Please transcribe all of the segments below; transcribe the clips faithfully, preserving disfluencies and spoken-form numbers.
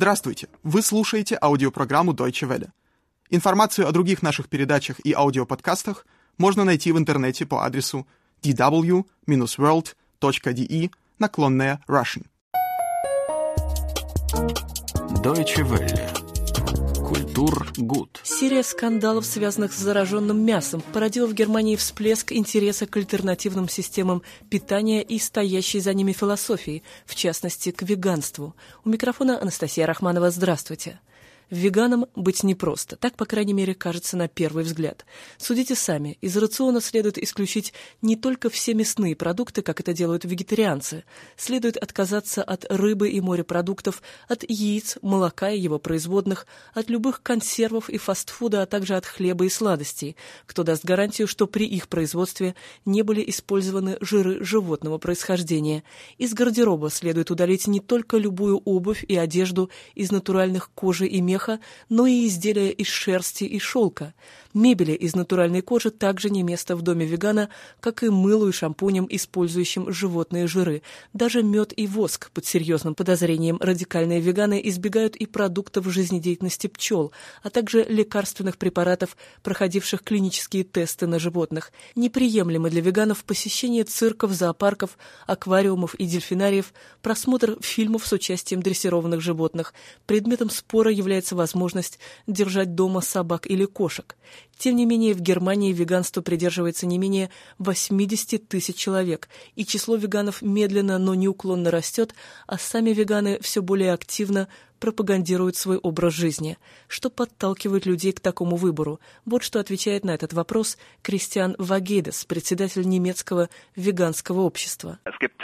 Здравствуйте! Вы слушаете аудиопрограмму Deutsche Welle. Информацию о других наших передачах и аудиоподкастах можно найти в интернете по адресу ди дабл ю ворлд точка ди и наклонная Russian. Deutsche Welle. Культур-гуд. Серия скандалов, связанных с зараженным мясом, породила в Германии всплеск интереса к альтернативным системам питания и стоящей за ними философии, в частности, к веганству. У микрофона Анастасия Рахманова. Здравствуйте. Веганом быть непросто, так, по крайней мере, кажется на первый взгляд. Судите сами, из рациона следует исключить не только все мясные продукты, как это делают вегетарианцы. Следует отказаться от рыбы и морепродуктов, от яиц, молока и его производных, от любых консервов и фастфуда, а также от хлеба и сладостей. Кто даст гарантию, что при их производстве не были использованы жиры животного происхождения? Из гардероба следует удалить не только любую обувь и одежду из натуральных кожи и меха, но и изделия из шерсти и шелка. Мебели из натуральной кожи также не место в доме вегана, как и мылу и шампуням, использующим животные жиры. Даже мед и воск под серьезным подозрением радикальные веганы избегают и продуктов жизнедеятельности пчел, а также лекарственных препаратов, проходивших клинические тесты на животных. Неприемлемо для веганов посещение цирков, зоопарков, аквариумов и дельфинариев, просмотр фильмов с участием дрессированных животных. Предметом спора является возможность держать дома собак или кошек. Тем не менее, в Германии веганство придерживается не менее восемьдесят тысяч человек, и число веганов медленно, но неуклонно растет, а сами веганы все более активно пропагандируют свой образ жизни. Что подталкивает людей к такому выбору? Вот что отвечает на этот вопрос Кристиан Вагедес, председатель немецкого веганского общества.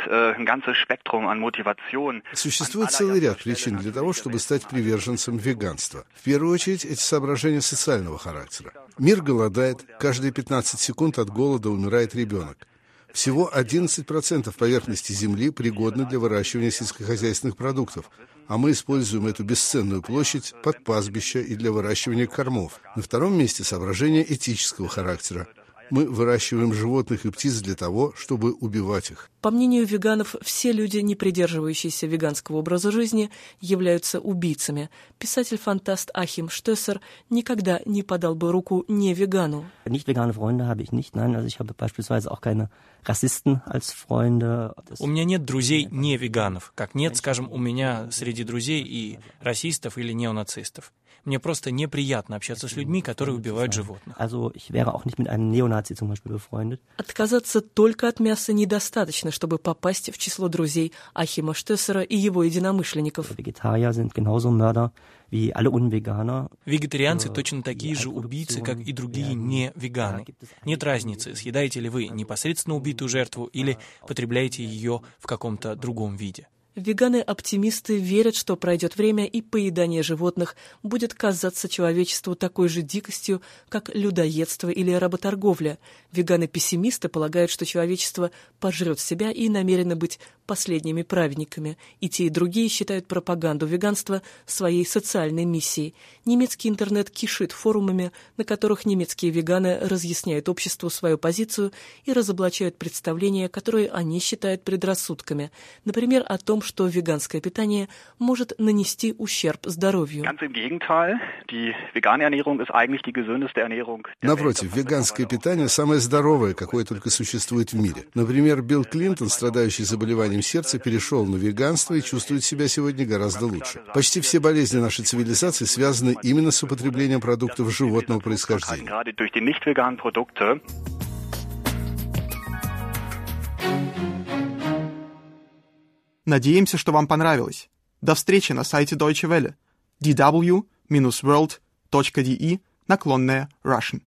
Существует целый ряд причин для того, чтобы стать приверженцем веганства. В первую очередь, эти соображения социального характера. Мир голодает, каждые пятнадцать секунд от голода умирает ребенок. Всего одиннадцать процентов поверхности Земли пригодны для выращивания сельскохозяйственных продуктов, а мы используем эту бесценную площадь под пастбища и для выращивания кормов. На втором месте соображения этического характера. Мы выращиваем животных и птиц для того, чтобы убивать их. По мнению веганов, все люди, не придерживающиеся веганского образа жизни, являются убийцами. Писатель-фантаст Ахим Штессер никогда не подал бы руку не вегану. У меня нет друзей не веганов, как нет, скажем, у меня среди друзей и расистов или неонацистов. Мне просто неприятно общаться с людьми, которые убивают животных. Отказаться только от мяса недостаточно, чтобы попасть в число друзей Ахима Штессера и его единомышленников. Вегетарианцы точно такие же убийцы, как и другие не веганы. Нет разницы, съедаете ли вы непосредственно убитую жертву или потребляете ее в каком-то другом виде. Веганы-оптимисты верят, что пройдет время, и поедание животных будет казаться человечеству такой же дикостью, как людоедство или работорговля. Веганы-пессимисты полагают, что человечество пожрет себя и намерены быть последними праведниками. И те, и другие считают пропаганду веганства своей социальной миссией. Немецкий интернет кишит форумами, на которых немецкие веганы разъясняют обществу свою позицию и разоблачают представления, которые они считают предрассудками. Например, о том, что веганское питание может нанести ущерб здоровью. Напротив, веганское питание самое здоровое, какое только существует в мире. Например, Билл Клинтон, страдающий заболеванием сердца, перешел на веганство и чувствует себя сегодня гораздо лучше. Почти все болезни нашей цивилизации связаны именно с употреблением продуктов животного происхождения. Надеемся, что вам понравилось. До встречи на сайте Deutsche Welle ди дабл ю ворлд точка ди и наклонная Russian.